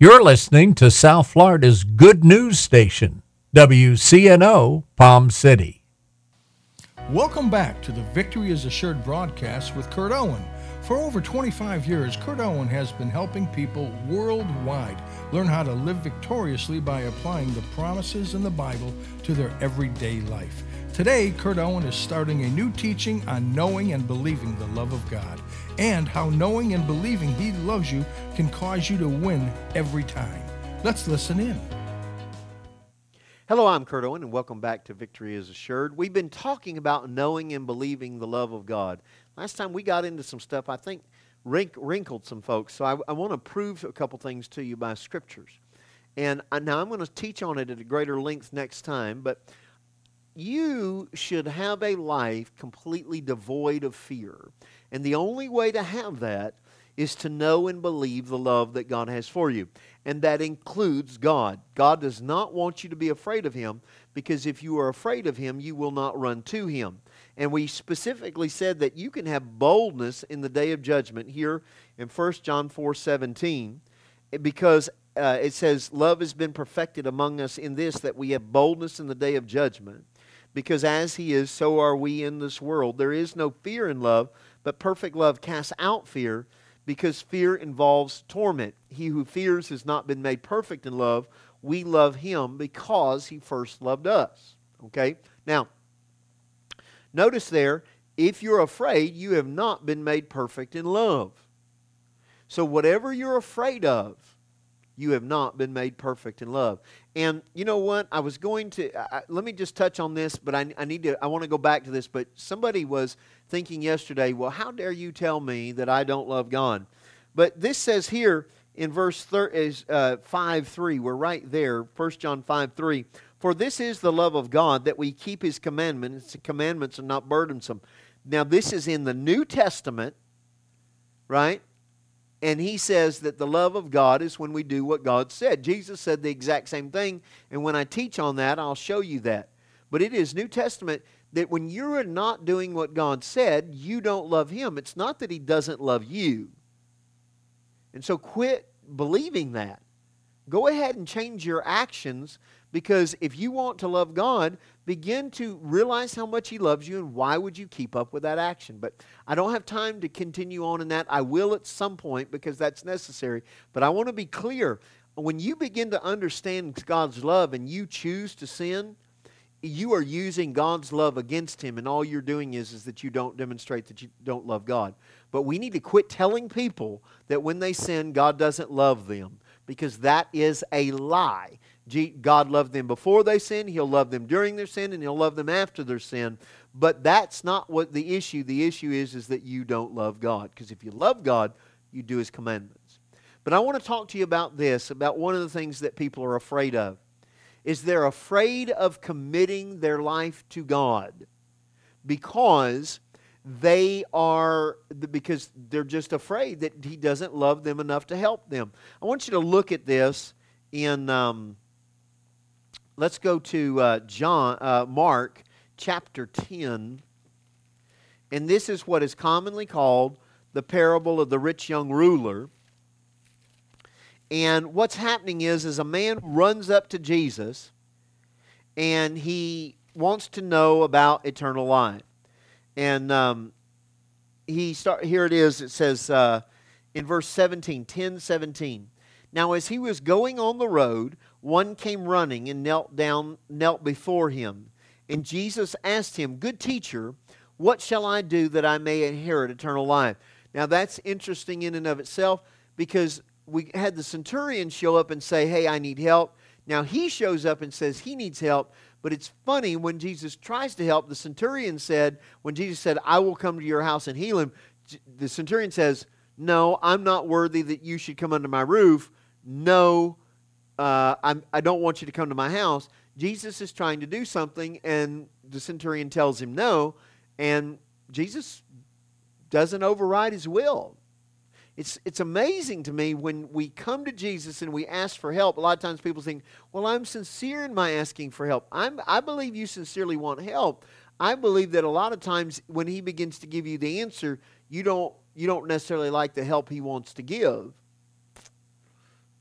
You're listening to South Florida's good news station, WCNO Palm City. Welcome back to the Victory is Assured broadcast with Kurt Owen. For over 25 years, Kurt Owen has been helping people worldwide learn how to live victoriously by applying the promises in the Bible to their everyday life. Today, Kurt Owen is starting a new teaching on knowing and believing the love of God, and how knowing and believing He loves you can cause you to win every time. Let's listen in. Hello, I'm Kurt Owen, and welcome back to Victory is Assured. We've been talking about knowing and believing the love of God. Last time we got into some stuff, I think wrinkled some folks, so I want to prove a couple things to you by scriptures. And now I'm going to teach on it at a greater length next time, but you should have a life completely devoid of fear. And the only way to have that is to know and believe the love that God has for you. And that includes God. God does not want you to be afraid of Him, because if you are afraid of Him, you will not run to Him. And we specifically said that you can have boldness in the day of judgment here in 1 John 4:17, because it says, love has been perfected among us in this, that we have boldness in the day of judgment. Because as He is, so are we in this world. There is no fear in love, but perfect love casts out fear, because fear involves torment. He who fears has not been made perfect in love. We love Him because He first loved us. Okay? Now, notice there, if you're afraid, you have not been made perfect in love. So whatever you're afraid of, you have not been made perfect in love. And you know what? I was going to, let me just touch on this, but I want to go back to this. But somebody was thinking yesterday, well, how dare you tell me that I don't love God? But this says here in verse 5:3, we're right there, 1 John 5:3. For this is the love of God, that we keep His commandments. Commandments are not burdensome. Now this is in the New Testament, right? And he says that the love of God is when we do what God said. Jesus said the exact same thing, and when I teach on that, I'll show you that. But it is New Testament that when you're not doing what God said, you don't love Him. It's not that He doesn't love you. And so quit believing that. Go ahead and change your actions, because if you want to love God, begin to realize how much He loves you, and why would you keep up with that action. But I don't have time to continue on in that. I will at some point, because that's necessary. But I want to be clear. When you begin to understand God's love and you choose to sin, you are using God's love against Him, and all you're doing is that you don't demonstrate that you don't love God. But we need to quit telling people that when they sin, God doesn't love them, because that is a lie. God loved them before they sinned, He'll love them during their sin, and He'll love them after their sin. But that's not what the issue. The issue is that you don't love God. Because if you love God, you do His commandments. But I want to talk to you about this, about one of the things that people are afraid of. Is they're afraid of committing their life to God, because they're just afraid that He doesn't love them enough to help them. I want you to look at this in, let's go to Mark chapter 10. And this is what is commonly called the parable of the rich young ruler. And what's happening is a man runs up to Jesus, and he wants to know about eternal life. And here it is. It says in verse 17, 10:17. Now as he was going on the road, one came running and knelt before him. And Jesus asked him, Good teacher, what shall I do that I may inherit eternal life? Now that's interesting in and of itself, because we had the centurion show up and say, hey, I need help. Now he shows up and says he needs help. But it's funny, when Jesus tries to help, the centurion said, when Jesus said, I will come to your house and heal him, the centurion says, no, I'm not worthy that you should come under my roof. No, I don't want you to come to my house. Jesus is trying to do something, and the centurion tells him no, and Jesus doesn't override his will. It's amazing to me when we come to Jesus and we ask for help. A lot of times people think, well, I'm sincere in my asking for help. I believe you sincerely want help. I believe that a lot of times when He begins to give you the answer, you don't necessarily like the help He wants to give.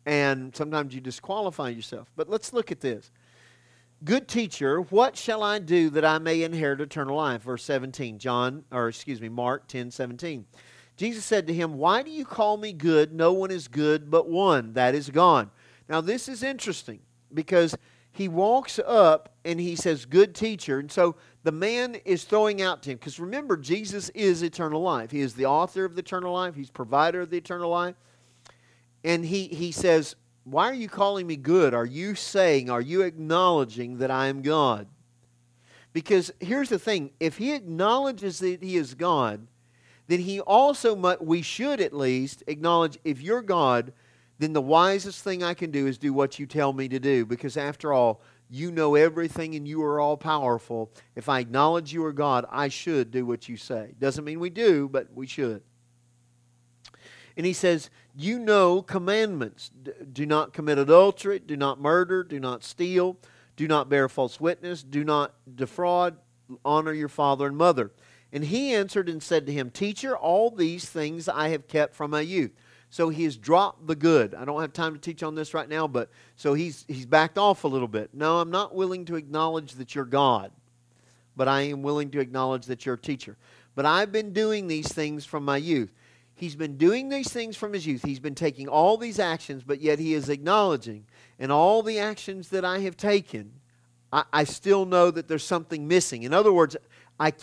And sometimes you disqualify yourself. But let's look at this. Good teacher, what shall I do that I may inherit eternal life? Verse 17, Mark 10:17. Jesus said to him, why do you call me good? No one is good but one, that is God. Now this is interesting because he walks up and he says, good teacher. And so the man is throwing out to him, because remember, Jesus is eternal life. He is the author of the eternal life. He's provider of the eternal life. And he says, why are you calling me good? Are you acknowledging that I am God? Because here's the thing, if he acknowledges that he is God, then we should at least acknowledge, if you're God, then the wisest thing I can do is do what you tell me to do. Because after all, you know everything and you are all powerful. If I acknowledge you are God, I should do what you say. Doesn't mean we do, but we should. And he says, you know commandments. Do not commit adultery, do not murder, do not steal, do not bear false witness, do not defraud, honor your father and mother. And he answered and said to him, teacher, all these things I have kept from my youth. So he has dropped the good. I don't have time to teach on this right now, but so he's backed off a little bit. No, I'm not willing to acknowledge that you're God, but I am willing to acknowledge that you're a teacher. But I've been doing these things from my youth. He's been doing these things from his youth. He's been taking all these actions, but yet he is acknowledging, in all the actions that I have taken, I still know that there's something missing. In other words, I've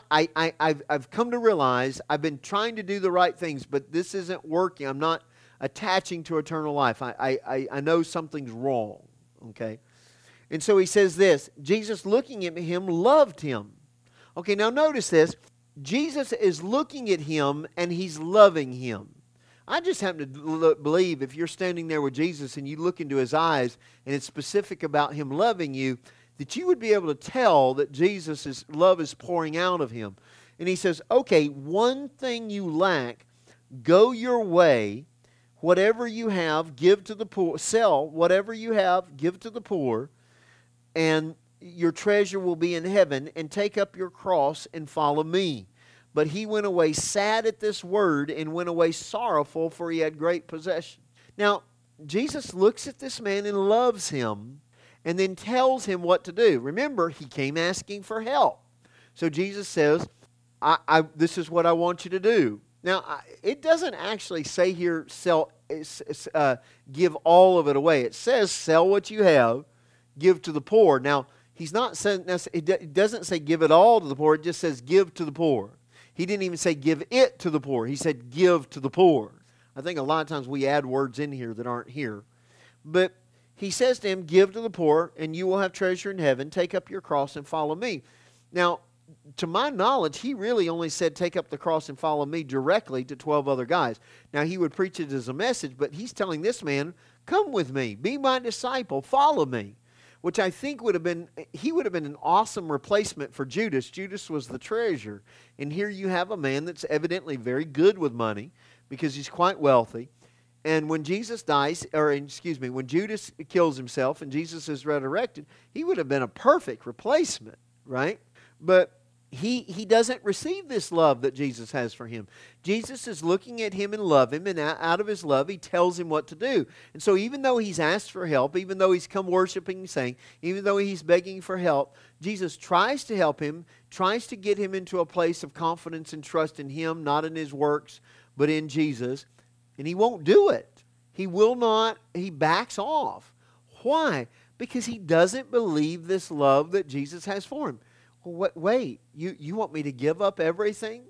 come to realize I've been trying to do the right things, but this isn't working. I'm not attaching to eternal life. I know something's wrong, okay? And so he says this, Jesus looking at him loved him. Okay, now notice this. Jesus is looking at him and he's loving him. I just happen to believe if you're standing there with Jesus and you look into his eyes and it's specific about him loving you, that you would be able to tell that Jesus' love is pouring out of him. And he says, okay, one thing you lack, go your way, whatever you have, give to the poor, sell whatever you have, give to the poor, and your treasure will be in heaven, and take up your cross and follow me. But he went away sad at this word and went away sorrowful, for he had great possession. Now, Jesus looks at this man and loves him and then tells him what to do. Remember, he came asking for help. So Jesus says, this is what I want you to do. Now, it doesn't actually say here, give all of it away. It says, sell what you have, give to the poor. Now, he's not saying, it doesn't say give it all to the poor. It just says give to the poor. He didn't even say give it to the poor. He said give to the poor. I think a lot of times we add words in here that aren't here. But he says to him, give to the poor, and you will have treasure in heaven. Take up your cross and follow me. Now, to my knowledge, he really only said take up the cross and follow me directly to 12 other guys. Now, he would preach it as a message, but he's telling this man, come with me, be my disciple, follow me. Which I think would have been an awesome replacement for Judas. Judas was the treasurer. And here you have a man that's evidently very good with money because he's quite wealthy. And when Jesus dies, when Judas kills himself and Jesus is resurrected, he would have been a perfect replacement, right? But he doesn't receive this love that Jesus has for him. Jesus is looking at him and love him, and out of his love, he tells him what to do. And so even though he's asked for help, even though he's come worshiping and saying, even though he's begging for help, Jesus tries to help him, tries to get him into a place of confidence and trust in him, not in his works, but in Jesus. And he won't do it. He will not. He backs off. Why? Because he doesn't believe this love that Jesus has for him. Well, wait, you want me to give up everything?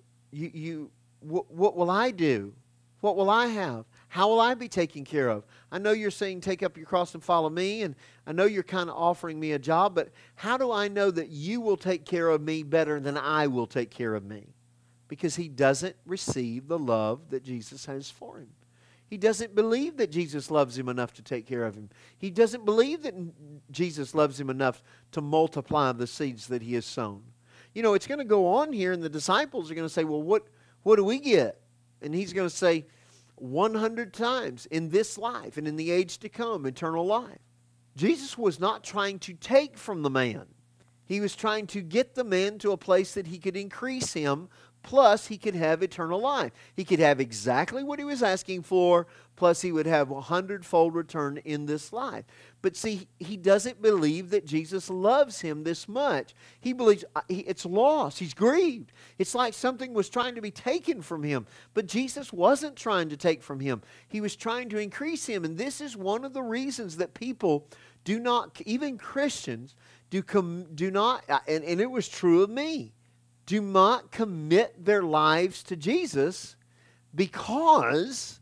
What will I do? What will I have? How will I be taken care of? I know you're saying take up your cross and follow me, and I know you're kind of offering me a job, but how do I know that you will take care of me better than I will take care of me? Because he doesn't receive the love that Jesus has for him. He doesn't believe that Jesus loves him enough to take care of him. He doesn't believe that Jesus loves him enough to multiply the seeds that he has sown. You know, it's going to go on here, and the disciples are going to say, well, what do we get? And he's going to say, 100 times in this life and in the age to come, eternal life. Jesus was not trying to take from the man. He was trying to get the man to a place that he could increase him plus he could have eternal life. He could have exactly what he was asking for, plus he would have 100-fold return in this life. But see, he doesn't believe that Jesus loves him this much. He believes it's lost. He's grieved. It's like something was trying to be taken from him. But Jesus wasn't trying to take from him. He was trying to increase him. And this is one of the reasons that people do not, even Christians, do not, and it was true of me, do not commit their lives to Jesus because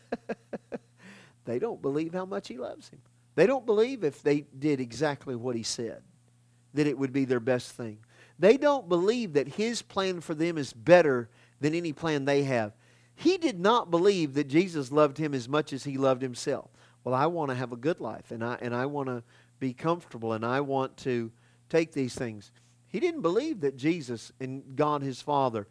they don't believe how much he loves him. They don't believe if they did exactly what he said, that it would be their best thing. They don't believe that his plan for them is better than any plan they have. He did not believe that Jesus loved him as much as he loved himself. Well, I want to have a good life, and I want to be comfortable, and I want to take these things. He didn't believe that Jesus and God his Father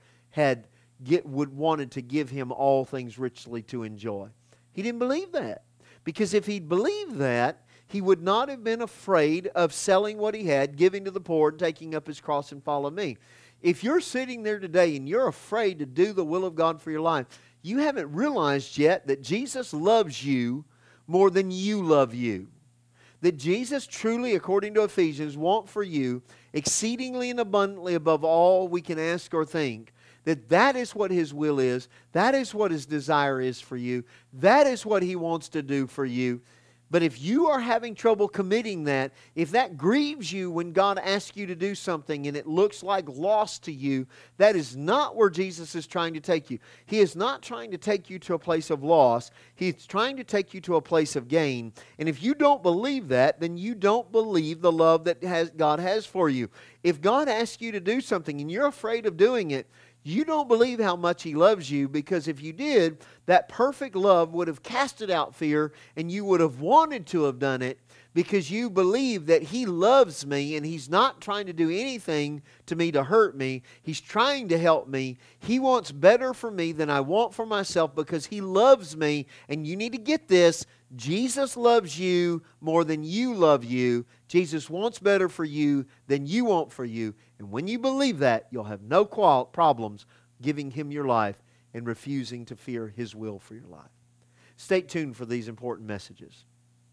wanted to give him all things richly to enjoy. He didn't believe that. Because if he'd believed that, he would not have been afraid of selling what he had, giving to the poor, and taking up his cross and follow me. If you're sitting there today and you're afraid to do the will of God for your life, you haven't realized yet that Jesus loves you more than you love you. That Jesus truly, according to Ephesians, wants for you exceedingly and abundantly above all we can ask or think. That is what his will is. That is what his desire is for you. That is what he wants to do for you. But if you are having trouble committing that, if that grieves you when God asks you to do something and it looks like loss to you, that is not where Jesus is trying to take you. He is not trying to take you to a place of loss. He's trying to take you to a place of gain. And if you don't believe that, then you don't believe the love that God has for you. If God asks you to do something and you're afraid of doing it, you don't believe how much he loves you, because if you did, that perfect love would have casted out fear and you would have wanted to have done it because you believe that he loves me and he's not trying to do anything to me to hurt me. He's trying to help me. He wants better for me than I want for myself because he loves me. And you need to get this. Jesus loves you more than you love you. Jesus wants better for you than you want for you. And when you believe that, you'll have no problems giving him your life and refusing to fear his will for your life. Stay tuned for these important messages.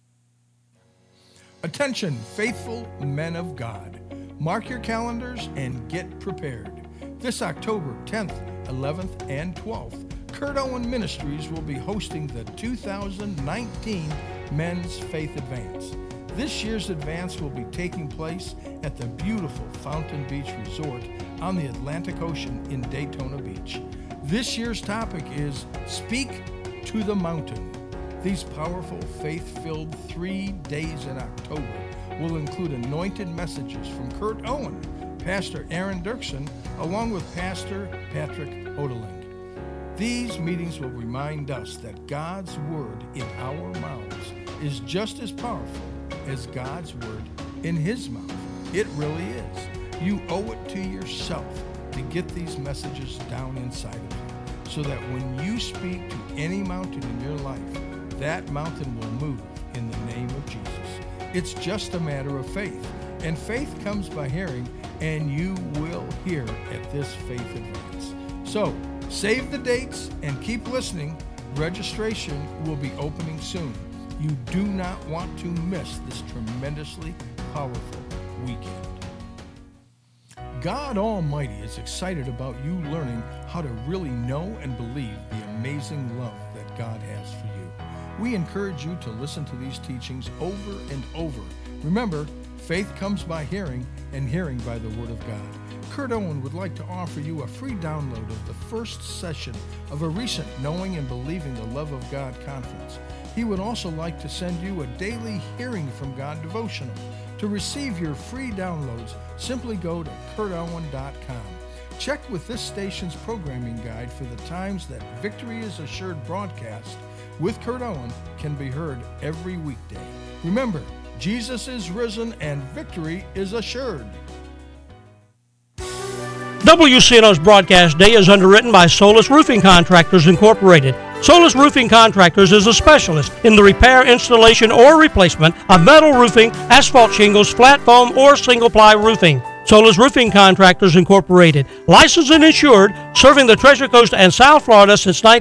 Attention, faithful men of God. Mark your calendars and get prepared. This October 10th, 11th, and 12th, Kurt Owen Ministries will be hosting the 2019 Men's Faith Advance. This year's advance will be taking place at the beautiful Fountain Beach Resort on the Atlantic Ocean in Daytona Beach. This year's topic is Speak to the Mountain. These powerful, faith-filled 3 days in October will include anointed messages from Kurt Owen, Pastor Aaron Dirksen, along with Pastor Patrick Hodeling. These meetings will remind us that God's Word in our mouths is just as powerful as God's Word in His mouth. It really is. You owe it to yourself to get these messages down inside of you, so that when you speak to any mountain in your life, that mountain will move in the name of Jesus. It's just a matter of faith. And faith comes by hearing, and you will hear at this Faith Advance. So, save the dates and keep listening. Registration will be opening soon. You do not want to miss this tremendously powerful weekend. God Almighty is excited about you learning how to really know and believe the amazing love that God has for you. We encourage you to listen to these teachings over and over. Remember, faith comes by hearing, and hearing by the Word of God. Kurt Owen would like to offer you a free download of the first session of a recent Knowing and Believing the Love of God conference. He would also like to send you a daily Hearing from God devotional. To receive your free downloads, simply go to kurtowen.com. Check with this station's programming guide for the times that Victory is Assured broadcast with Kurt Owen can be heard every weekday. Remember, Jesus is risen and victory is assured. WCNO's broadcast day is underwritten by Solus Roofing Contractors Incorporated. Solus Roofing Contractors is a specialist in the repair, installation, or replacement of metal roofing, asphalt shingles, flat foam, or single-ply roofing. Solis Roofing Contractors Incorporated, licensed and insured, serving the Treasure Coast and South Florida since